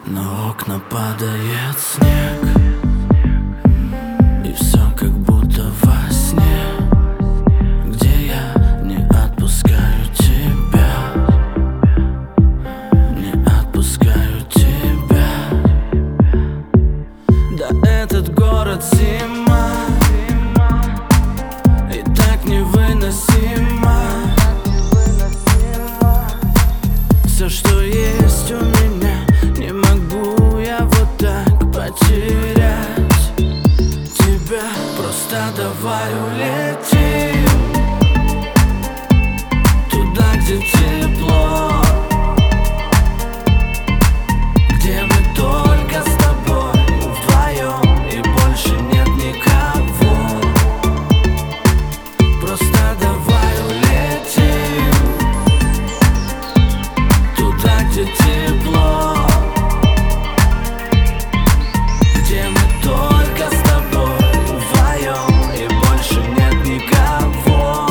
На окна падает снег, и все как будто во сне, где я не отпускаю тебя, не отпускаю тебя. Да этот город зима, и так невыносимо. Все, что есть у меня, не могу я вот так потерять тебя. Просто давай улетим туда, где тепло, где мы только с тобой вдвоем, и больше нет никого. Просто давай улетим туда, где тепло, где мы только с тобой вдвоем, и больше нет никого.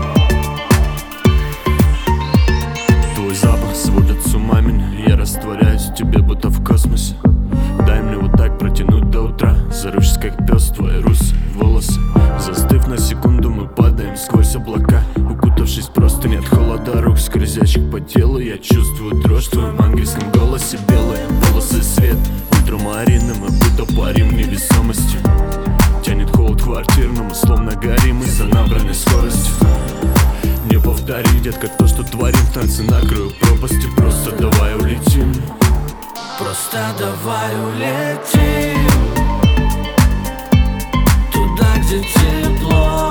Твой запах сводит с ума меня, я растворяюсь в тебе, будто в космосе. Дай мне вот так протянуть до утра, зарывшись как пес в твои русые волосы. Застыв на секунду, мы падаем сквозь облака, укутавшись просто нет холода рук, скользящих по телу. Я чувствую дрожь в твоем ангельском голосе. Белые волосы, свет ультрамарины, мы будто парим в невесомости. Тянет холод квартирному, словно горим из-за набранной скорости. Не повтори, детка, то, что творим в танце на краю пропасти. Просто давай улетим. Просто давай улетим туда, где тепло,